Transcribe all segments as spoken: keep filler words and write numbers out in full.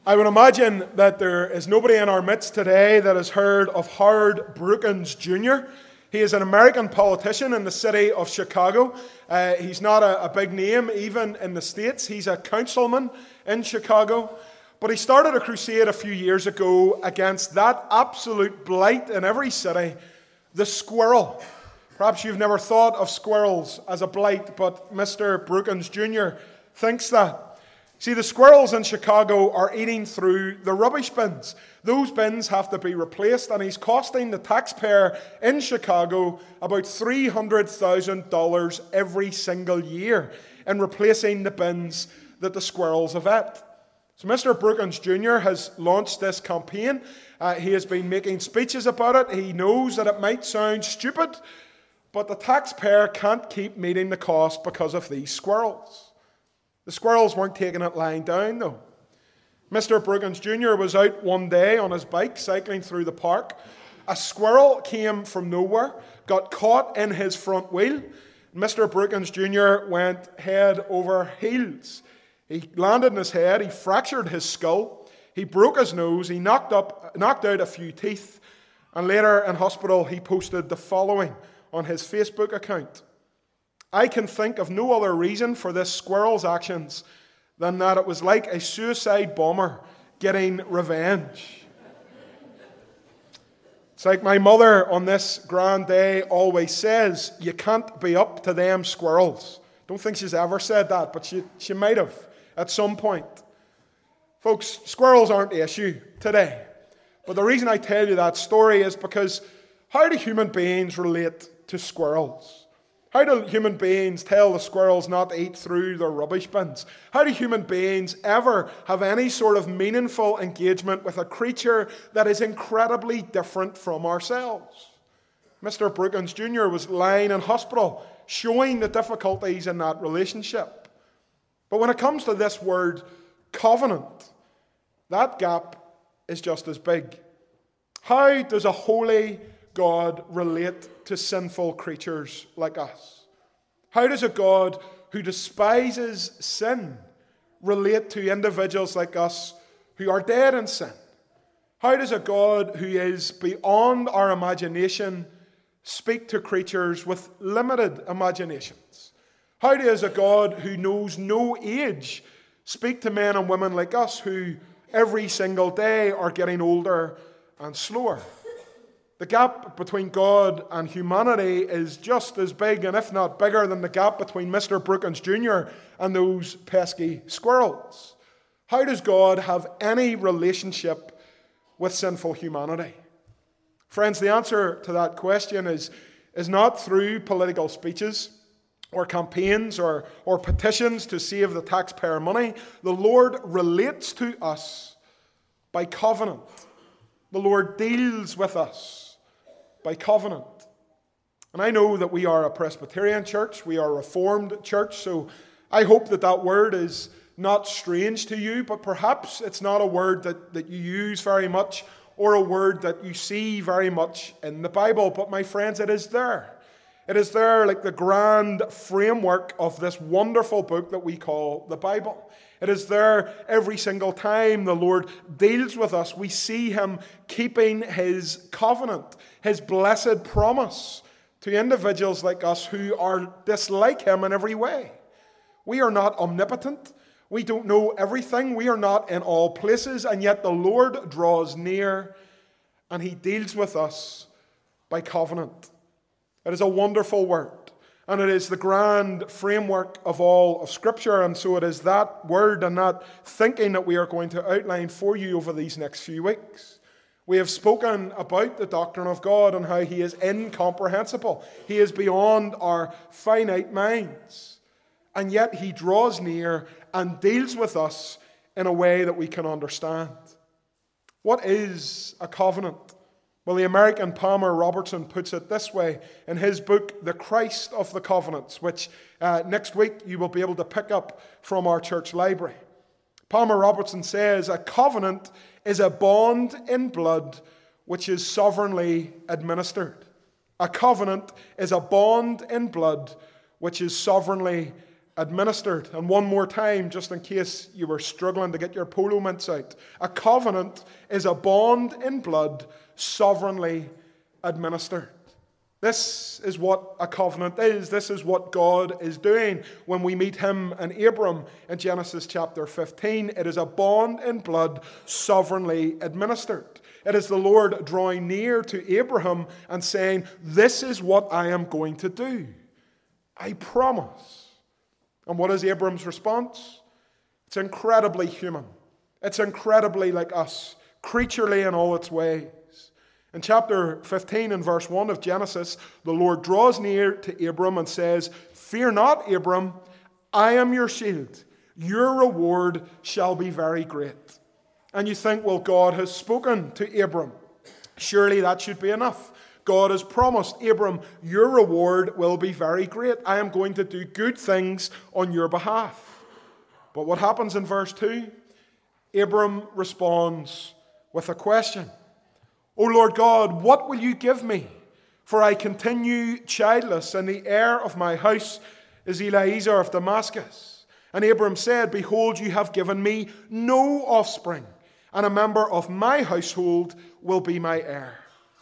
I would imagine that there is nobody in our midst today that has heard of Howard Brookins Junior He is an American politician in the city of Chicago. Uh, he's not a, a big name even in the States. He's a councilman in Chicago. But he started a crusade a few years ago against that absolute blight in every city, the squirrel. Perhaps you've never thought of squirrels as a blight, but Mister Brookins Junior thinks that. See, the squirrels in Chicago are eating through the rubbish bins. Those bins have to be replaced, and he's costing the taxpayer in Chicago about three hundred thousand dollars every single year in replacing the bins that the squirrels have ate. So Mister Brookins Junior has launched this campaign. Uh, he has been making speeches about it. He knows that it might sound stupid, but the taxpayer can't keep meeting the cost because of these squirrels. The squirrels weren't taking it lying down, though. Mister Brookins Junior was out one day on his bike cycling through the park. A squirrel came from nowhere, got caught in his front wheel. Mister Brookins Junior went head over heels. He landed in his head, he fractured his skull, he broke his nose, he knocked up, knocked out a few teeth, and later in hospital he posted the following on his Facebook account. I can think of no other reason for this squirrel's actions than that it was like a suicide bomber getting revenge. It's like my mother on this grand day always says, you can't be up to them squirrels. Don't think she's ever said that, but she, she might have at some point. Folks, squirrels aren't the issue today. But the reason I tell you that story is because how do human beings relate to squirrels? How do human beings tell the squirrels not to eat through their rubbish bins? How do human beings ever have any sort of meaningful engagement with a creature that is incredibly different from ourselves? Mister Brookins Junior was lying in hospital, showing the difficulties in that relationship. But when it comes to this word, covenant, that gap is just as big. How does a holy God relate to sinful creatures like us? How does a God who despises sin relate to individuals like us who are dead in sin? How does a God who is beyond our imagination speak to creatures with limited imaginations? How does a God who knows no age speak to men and women like us who every single day are getting older and slower? The gap between God and humanity is just as big, and if not bigger, than the gap between Mister Brookins Junior and those pesky squirrels. How does God have any relationship with sinful humanity? Friends, the answer to that question is, is not through political speeches or campaigns or, or petitions to save the taxpayer money. The Lord relates to us by covenant. The Lord deals with us by covenant. And I know that we are a Presbyterian church, we are a Reformed church, so I hope that that word is not strange to you, but perhaps it's not a word that, that you use very much or a word that you see very much in the Bible. But my friends, it is there. It is there like the grand framework of this wonderful book that we call the Bible. It is there every single time the Lord deals with us. We see Him keeping His covenant, His blessed promise to individuals like us who are dislike Him in every way. We are not omnipotent. We don't know everything. We are not in all places. And yet the Lord draws near and He deals with us by covenant. It is a wonderful word. And it is the grand framework of all of Scripture. And so it is that word and that thinking that we are going to outline for you over these next few weeks. We have spoken about the doctrine of God and how He is incomprehensible. He is beyond our finite minds. And yet He draws near and deals with us in a way that we can understand. What is a covenant? Well, the American Palmer Robertson puts it this way in his book, The Christ of the Covenants, which uh, next week you will be able to pick up from our church library. Palmer Robertson says, a covenant is a bond in blood which is sovereignly administered. A covenant is a bond in blood which is sovereignly administered. And one more time, just in case you were struggling to get your polo mints out, a covenant is a bond in blood sovereignly administered. This is what a covenant is. This is what God is doing when we meet him and Abram in Genesis chapter fifteen. It is a bond in blood sovereignly administered. It is the Lord drawing near to Abraham and saying, this is what I am going to do. I promise. And what is Abram's response? It's incredibly human. It's incredibly like us, creaturely in all its ways. In chapter fifteen and verse one of Genesis, the Lord draws near to Abram and says, fear not, Abram, I am your shield. Your reward shall be very great. And you think, well, God has spoken to Abram. Surely that should be enough. God has promised, Abram, your reward will be very great. I am going to do good things on your behalf. But what happens in verse two? Abram responds with a question. O Lord God, what will you give me? For I continue childless, and the heir of my house is Eliezer of Damascus. And Abram said, behold, you have given me no offspring, and a member of my household will be my heir.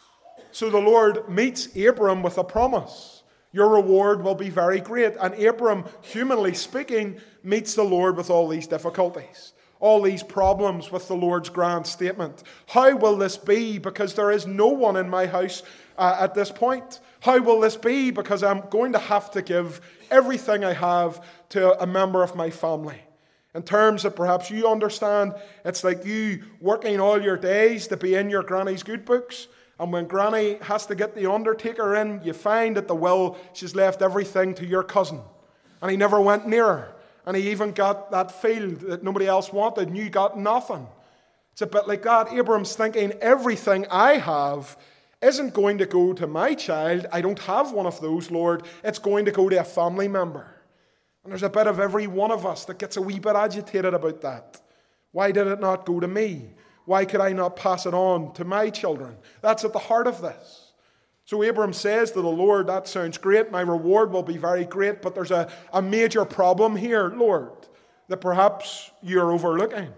So the Lord meets Abram with a promise. Your reward will be very great. And Abram, humanly speaking, meets the Lord with all these difficulties, all these problems with the Lord's grand statement. How will this be? Because there is no one in my house uh, at this point. How will this be? Because I'm going to have to give everything I have to a member of my family. In terms that perhaps you understand, it's like you working all your days to be in your granny's good books. And when granny has to get the undertaker in, you find at the will she's left everything to your cousin. And he never went near her. And he even got that field that nobody else wanted, and you got nothing. It's a bit like that. Abram's thinking, everything I have isn't going to go to my child. I don't have one of those, Lord. It's going to go to a family member. And there's a bit of every one of us that gets a wee bit agitated about that. Why did it not go to me? Why could I not pass it on to my children? That's at the heart of this. So Abram says to the Lord, that sounds great, my reward will be very great, but there's a, a major problem here, Lord, that perhaps you're overlooking.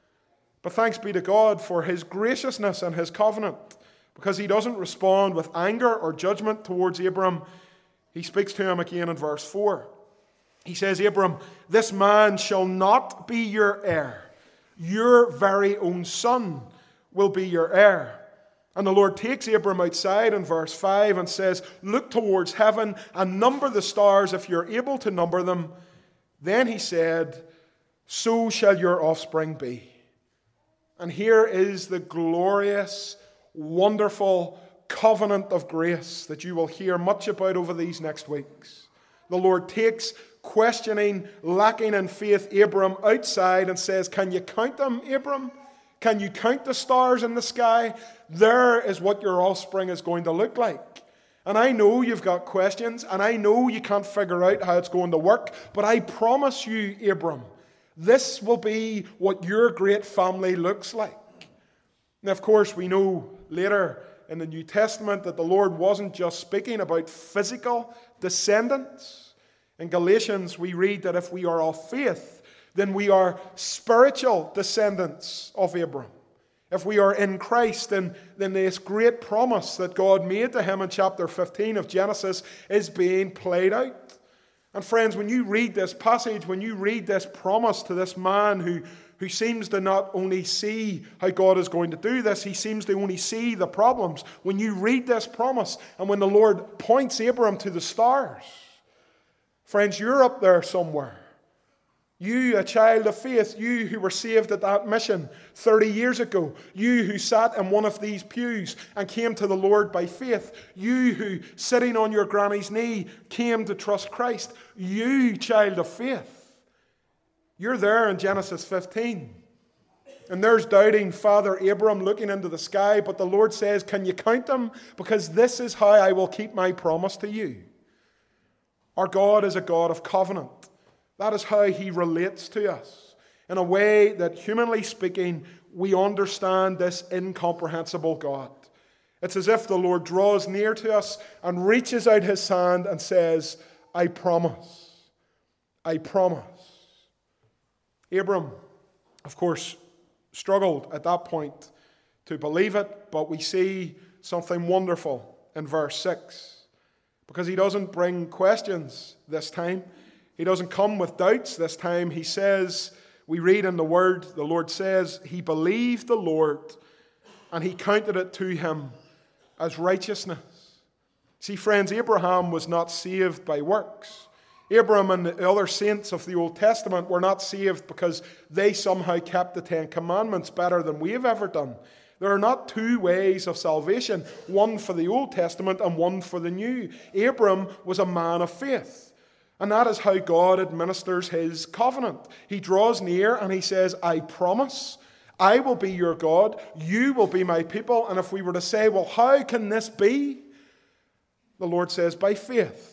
But thanks be to God for his graciousness and his covenant, because he doesn't respond with anger or judgment towards Abram. He speaks to him again in verse four. He says, Abram, this man shall not be your heir. Your very own son will be your heir. And the Lord takes Abram outside in verse five and says, look towards heaven and number the stars if you're able to number them. Then he said, so shall your offspring be. And here is the glorious, wonderful covenant of grace that you will hear much about over these next weeks. The Lord takes questioning, lacking in faith Abram outside and says, can you count them, Abram? Can you count the stars in the sky? There is what your offspring is going to look like. And I know you've got questions, and I know you can't figure out how it's going to work, but I promise you, Abram, this will be what your great family looks like. And of course, we know later in the New Testament that the Lord wasn't just speaking about physical descendants. In Galatians, we read that if we are of faith, then we are spiritual descendants of Abram. If we are in Christ, then, then this great promise that God made to him in chapter fifteen of Genesis is being played out. And friends, when you read this passage, when you read this promise to this man who, who seems to not only see how God is going to do this, he seems to only see the problems. When you read this promise, and when the Lord points Abram to the stars, friends, you're up there somewhere. You, a child of faith, you who were saved at that mission thirty years ago, you who sat in one of these pews and came to the Lord by faith, you who, sitting on your granny's knee, came to trust Christ, you, child of faith, you're there in Genesis fifteen. And there's doubting Father Abram looking into the sky, but the Lord says, can you count them? Because this is how I will keep my promise to you. Our God is a God of covenant. That is how he relates to us, in a way that, humanly speaking, we understand this incomprehensible God. It's as if the Lord draws near to us and reaches out his hand and says, I promise. I promise. Abram, of course, struggled at that point to believe it, but we see something wonderful in verse six. Because he doesn't bring questions this time. He doesn't come with doubts this time. He says, we read in the Word, the Lord says, he believed the Lord and he counted it to him as righteousness. See, friends, Abraham was not saved by works. Abraham and the other saints of the Old Testament were not saved because they somehow kept the Ten Commandments better than we have ever done. There are not two ways of salvation, one for the Old Testament and one for the New. Abram was a man of faith, and that is how God administers his covenant. He draws near and he says, I promise, I will be your God, you will be my people. And if we were to say, well, how can this be? The Lord says, by faith.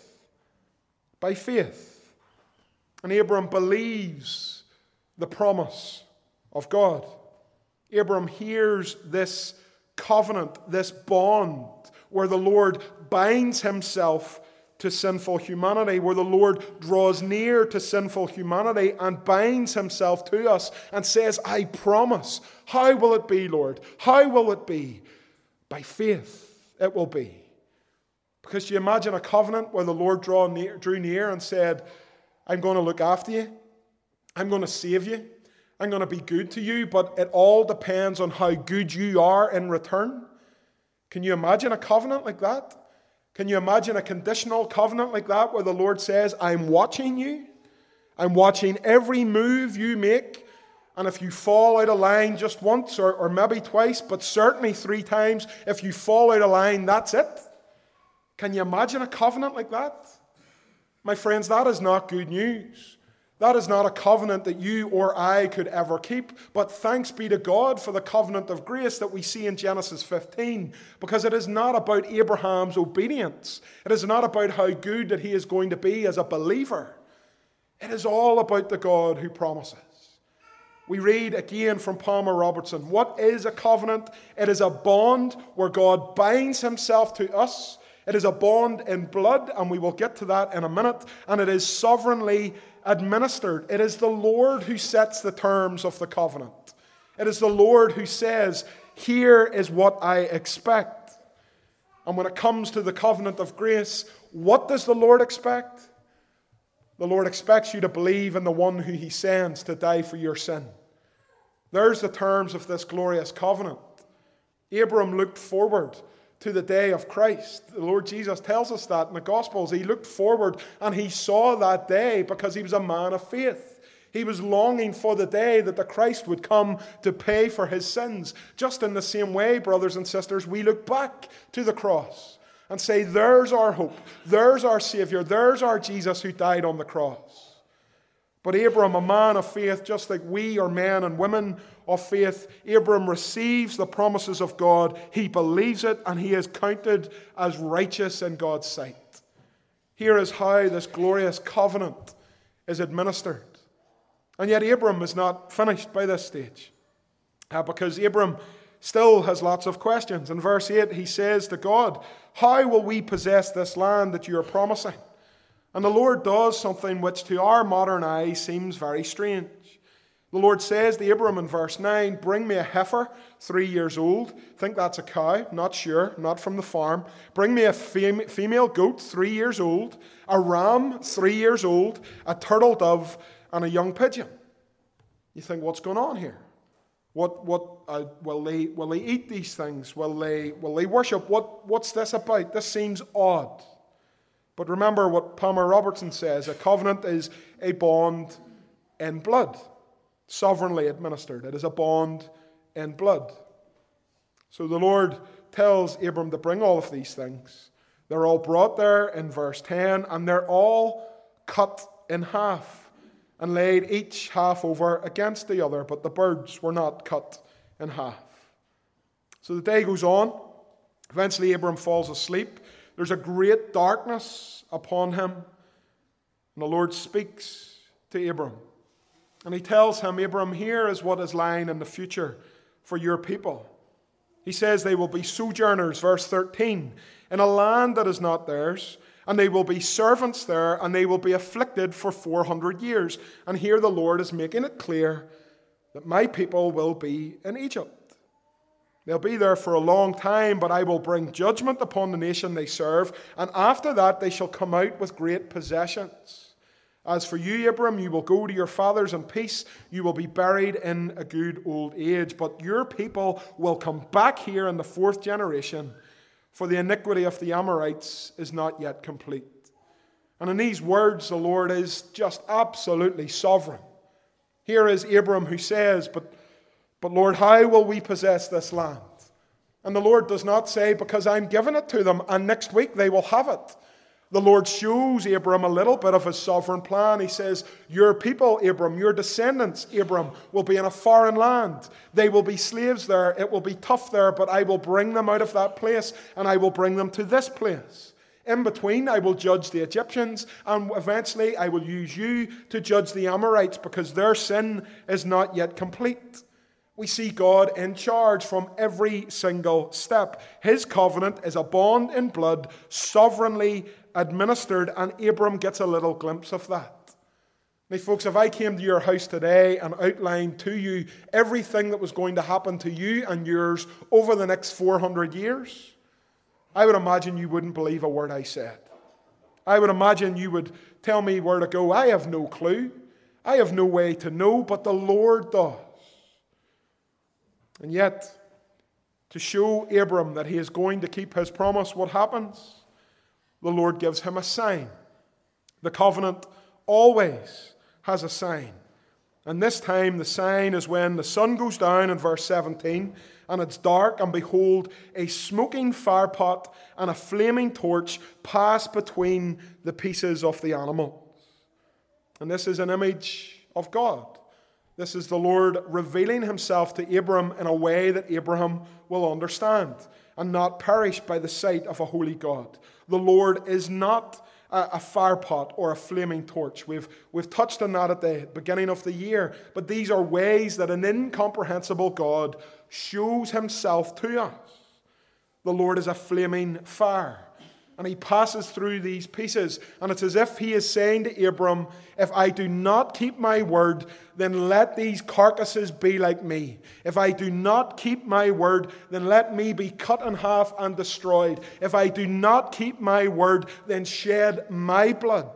By faith. And Abram believes the promise of God. Abram hears this covenant, this bond, where the Lord binds himself to sinful humanity, where the Lord draws near to sinful humanity and binds himself to us and says, I promise. How will it be, Lord? How will it be? By faith it will be. Because you imagine a covenant where the Lord drew near, drew near and said, I'm going to look after you. I'm going to save you. I'm going to be good to you, but it all depends on how good you are in return. Can you imagine a covenant like that? Can you imagine a conditional covenant like that where the Lord says, I'm watching you. I'm watching every move you make. And if you fall out of line just once or, or maybe twice, but certainly three times, if you fall out of line, that's it. Can you imagine a covenant like that? My friends, that is not good news. That is not a covenant that you or I could ever keep. But thanks be to God for the covenant of grace that we see in Genesis fifteen. Because it is not about Abraham's obedience. It is not about how good that he is going to be as a believer. It is all about the God who promises. We read again from Palmer Robertson, what is a covenant? It is a bond where God binds himself to us. It is a bond in blood, and we will get to that in a minute. And it is sovereignly administered. It is the Lord who sets the terms of the covenant. It is the Lord who says, here is what I expect. And when it comes to the covenant of grace, what does the Lord expect? The Lord expects you to believe in the one who he sends to die for your sin. There's the terms of this glorious covenant. Abram looked forward to the day of Christ. The Lord Jesus tells us that in the Gospels. He looked forward and he saw that day because he was a man of faith. He was longing for the day that the Christ would come to pay for his sins. Just in the same way, brothers and sisters, we look back to the cross and say, there's our hope. There's our Savior. There's our Jesus who died on the cross. But Abram, a man of faith, just like we are men and women of faith, Abram receives the promises of God. He believes it, and he is counted as righteous in God's sight. Here is how this glorious covenant is administered. And yet Abram is not finished by this stage, uh, because Abram still has lots of questions. In verse eight, he says to God, how will we possess this land that you are promising? And the Lord does something which to our modern eyes seems very strange. The Lord says to Abram in verse nine, bring me a heifer, three years old. Think that's a cow, not sure, not from the farm. Bring me a fem- female goat, three years old, a ram, three years old, a turtle dove, and a young pigeon. You think, what's going on here? What, what, uh, will they, will they eat these things? Will they, will they worship? What, what's this about? This seems odd. But remember what Palmer Robertson says, a covenant is a bond in blood, sovereignly administered. It is a bond in blood. So the Lord tells Abram to bring all of these things. They're all brought there in verse ten, and they're all cut in half and laid each half over against the other, but the birds were not cut in half. So the day goes on. Eventually Abram falls asleep. There's a great darkness upon him. And the Lord speaks to Abram. And he tells him, Abram, here is what is lying in the future for your people. He says they will be sojourners, verse thirteen, in a land that is not theirs, and they will be servants there, and they will be afflicted for four hundred years. And here the Lord is making it clear that my people will be in Egypt. They'll be there for a long time, but I will bring judgment upon the nation they serve, and after that they shall come out with great possessions. As for you, Abram, you will go to your fathers in peace. You will be buried in a good old age. But your people will come back here in the fourth generation, for the iniquity of the Amorites is not yet complete. And in these words, the Lord is just absolutely sovereign. Here is Abram who says, but, but Lord, how will we possess this land? And the Lord does not say, because I'm giving it to them, and next week they will have it. The Lord shows Abram a little bit of his sovereign plan. He says, your people, Abram, your descendants, Abram, will be in a foreign land. They will be slaves there. It will be tough there, but I will bring them out of that place, and I will bring them to this place. In between, I will judge the Egyptians, and eventually I will use you to judge the Amorites, because their sin is not yet complete. We see God in charge from every single step. His covenant is a bond in blood, sovereignly administered, and Abram gets a little glimpse of that. Now, folks, if I came to your house today and outlined to you everything that was going to happen to you and yours over the next four hundred years, I would imagine you wouldn't believe a word I said. I would imagine you would tell me where to go. I have no clue. I have no way to know, but the Lord does. And yet, to show Abram that he is going to keep his promise, what happens? The Lord gives him a sign. The covenant always has a sign. And this time the sign is when the sun goes down in verse seventeen, and it's dark, and behold, a smoking firepot and a flaming torch pass between the pieces of the animals. And this is an image of God. This is the Lord revealing himself to Abram in a way that Abraham will understand and not perish by the sight of a holy God. The Lord is not a, a firepot or a flaming torch. We've, we've touched on that at the beginning of the year. But these are ways that an incomprehensible God shows himself to us. The Lord is a flaming fire. And he passes through these pieces. And it's as if he is saying to Abram, if I do not keep my word, then let these carcasses be like me. If I do not keep my word, then let me be cut in half and destroyed. If I do not keep my word, then shed my blood.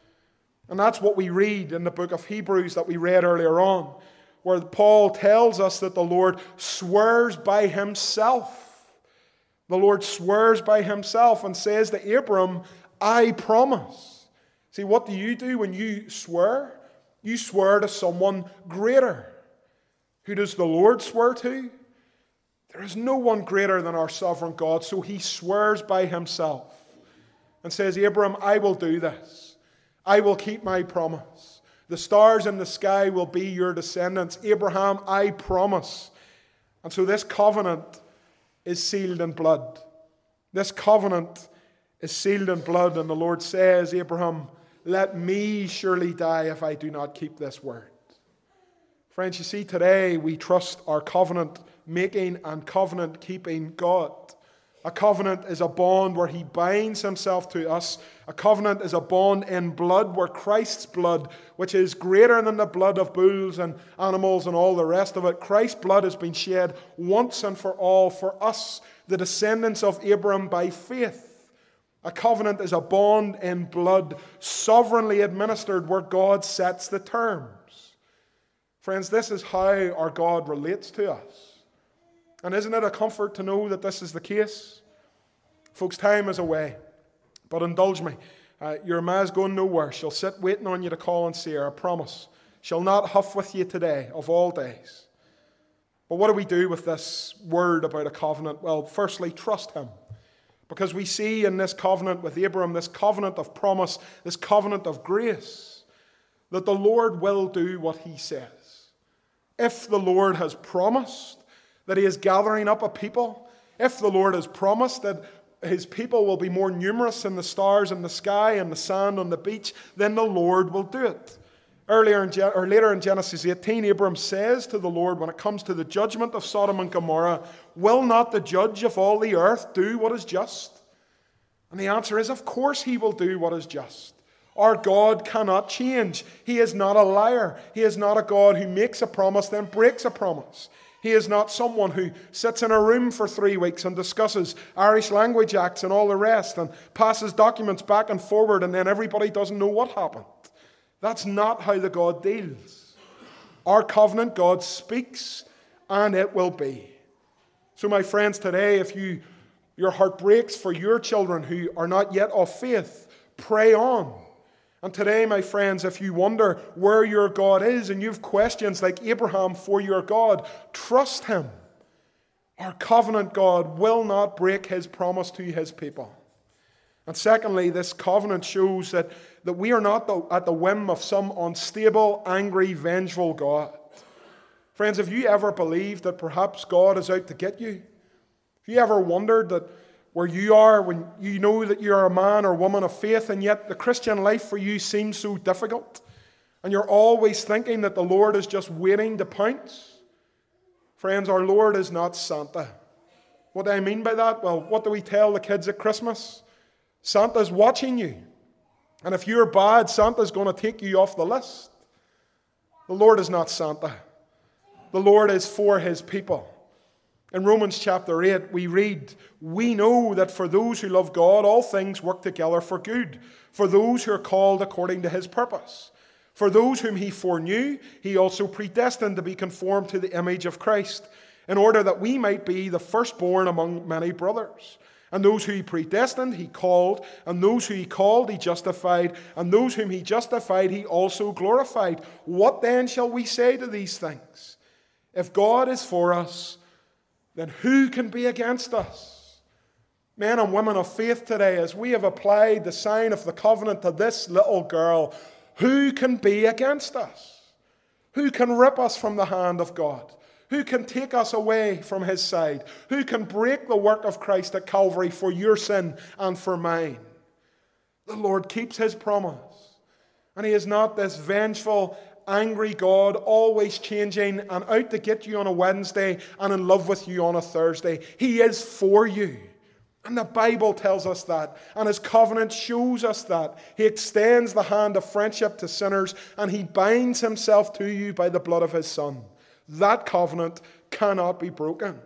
And that's what we read in the book of Hebrews that we read earlier on, where Paul tells us that the Lord swears by himself. The Lord swears by himself and says to Abram, I promise. See, what do you do when you swear? You swear to someone greater. Who does the Lord swear to? There is no one greater than our sovereign God, so he swears by himself and says, Abram, I will do this. I will keep my promise. The stars in the sky will be your descendants. Abraham, I promise. And so this covenant is sealed in blood. This covenant is sealed in blood, and the Lord says, Abraham, let me surely die if I do not keep this word. Friends, you see, today we trust our covenant-making and covenant-keeping God. A covenant is a bond where he binds himself to us. A covenant is a bond in blood where Christ's blood, which is greater than the blood of bulls and animals and all the rest of it, Christ's blood has been shed once and for all for us, the descendants of Abram by faith. A covenant is a bond in blood, sovereignly administered, where God sets the terms. Friends, this is how our God relates to us. And isn't it a comfort to know that this is the case? Folks, time is away. But indulge me. Uh, your ma's going nowhere. She'll sit waiting on you to call and see her, I promise. She'll not huff with you today, of all days. But what do we do with this word about a covenant? Well, firstly, trust him. Because we see in this covenant with Abram, this covenant of promise, this covenant of grace, that the Lord will do what he says. If the Lord has promised that he is gathering up a people, if the Lord has promised that his people will be more numerous than the stars in the sky and the sand on the beach, then the Lord will do it. Earlier in, or later in Genesis eighteen, Abram says to the Lord, when it comes to the judgment of Sodom and Gomorrah, will not the judge of all the earth do what is just? And the answer is, of course he will do what is just. Our God cannot change. He is not a liar. He is not a God who makes a promise then breaks a promise. He is not someone who sits in a room for three weeks and discusses Irish Language Acts and all the rest and passes documents back and forward and then everybody doesn't know what happened. That's not how the God deals. Our covenant God speaks and it will be. So my friends, today if you your heart breaks for your children who are not yet of faith, pray on. And today, my friends, if you wonder where your God is and you have questions like Abraham for your God, trust him. Our covenant God will not break his promise to his people. And secondly, this covenant shows that, that we are not the, at the whim of some unstable, angry, vengeful God. Friends, have you ever believed that perhaps God is out to get you? Have you ever wondered that where you are, when you know that you're a man or woman of faith, and yet the Christian life for you seems so difficult, and you're always thinking that the Lord is just waiting to pounce? Friends, our Lord is not Santa. What do I mean by that? Well, what do we tell the kids at Christmas? Santa's watching you. And if you're bad, Santa's going to take you off the list. The Lord is not Santa. The Lord is for his people. In Romans chapter eight, we read, "We know that for those who love God, all things work together for good, for those who are called according to his purpose. For those whom he foreknew, he also predestined to be conformed to the image of Christ, in order that we might be the firstborn among many brothers. And those who he predestined, he called, and those who he called, he justified, and those whom he justified, he also glorified. What then shall we say to these things? If God is for us, then who can be against us?" Men and women of faith today, as we have applied the sign of the covenant to this little girl, who can be against us? Who can rip us from the hand of God? Who can take us away from his side? Who can break the work of Christ at Calvary for your sin and for mine? The Lord keeps his promise. And he is not this vengeful, angry God, always changing and out to get you on a Wednesday and in love with you on a Thursday. He is for you. And the Bible tells us that. And his covenant shows us that. He extends the hand of friendship to sinners and he binds himself to you by the blood of his Son. That covenant cannot be broken.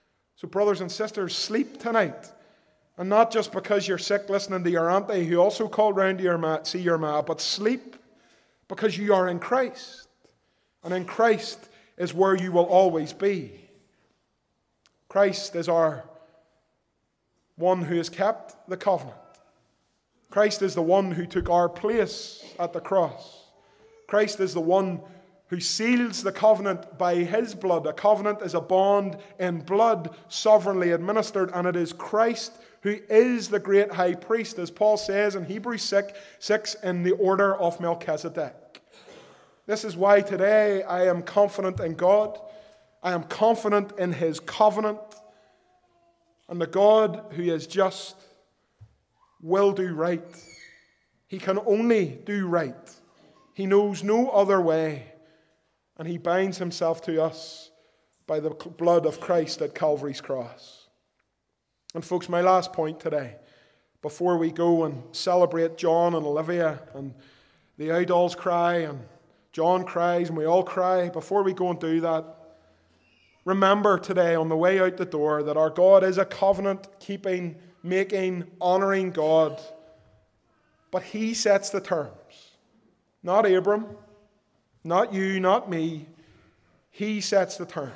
So brothers and sisters, sleep tonight. And not just because you're sick listening to your auntie who also called round to your ma, see your ma, but sleep because you are in Christ. And in Christ is where you will always be. Christ is our one who has kept the covenant. Christ is the one who took our place at the cross. Christ is the one who seals the covenant by his blood. A covenant is a bond in blood sovereignly administered, and it is Christ who is the great high priest, as Paul says in Hebrews six, in the order of Melchizedek. This is why today I am confident in God. I am confident in his covenant. And the God who is just will do right. He can only do right. He knows no other way. And he binds himself to us by the blood of Christ at Calvary's cross. And folks, my last point today, before we go and celebrate John and Olivia and the idols cry and John cries and we all cry, before we go and do that, remember today on the way out the door that our God is a covenant-keeping, making, honoring God. But he sets the terms. Not Abram, not you, not me. He sets the terms.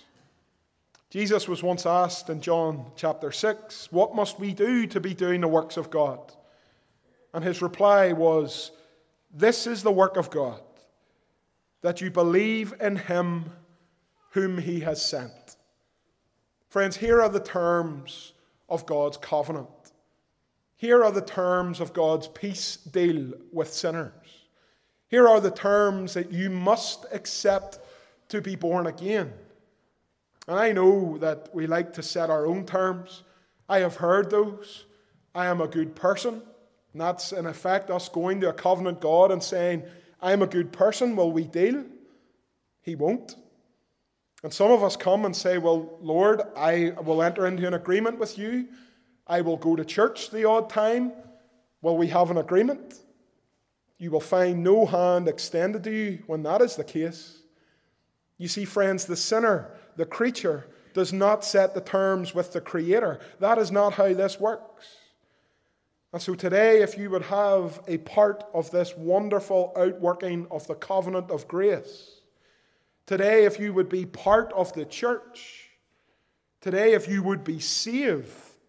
Jesus was once asked in John chapter six, "What must we do to be doing the works of God?" And his reply was, "This is the work of God, that you believe in him whom he has sent." Friends, here are the terms of God's covenant. Here are the terms of God's peace deal with sinners. Here are the terms that you must accept to be born again. And I know that we like to set our own terms. I have heard those. I am a good person. And that's in effect us going to a covenant God and saying, "I am a good person, will we deal?" He won't. And some of us come and say, "Well, Lord, I will enter into an agreement with you I will go to church the odd time. Will we have an agreement? You will find no hand extended to you when that is the case. You see, friends, the sinner, the creature, does not set the terms with the Creator. That is not how this works. And so today, if you would have a part of this wonderful outworking of the covenant of grace, today, if you would be part of the church, today, if you would be saved,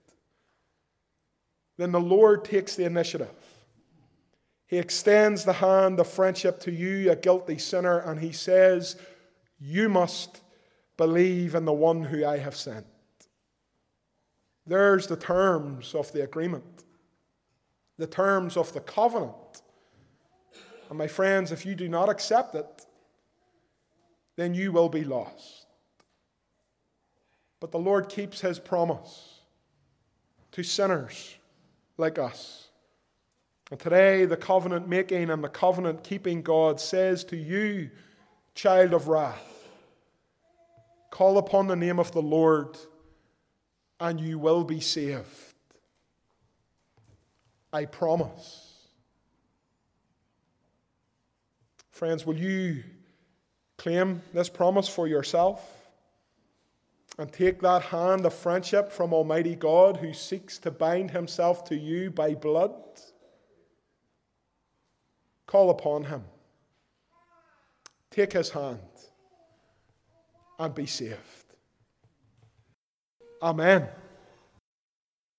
then the Lord takes the initiative. He extends the hand of friendship to you, a guilty sinner, and He says, you must believe in the one who I have sent. There's the terms of the agreement, the terms of the covenant. And my friends, if you do not accept it, then you will be lost. But the Lord keeps His promise to sinners like us. And today, the covenant making and the covenant keeping God says to you, child of wrath, call upon the name of the Lord and you will be saved. I promise. Friends, will you claim this promise for yourself and take that hand of friendship from Almighty God who seeks to bind Himself to you by blood? Call upon Him. Take His hand and be saved. Amen.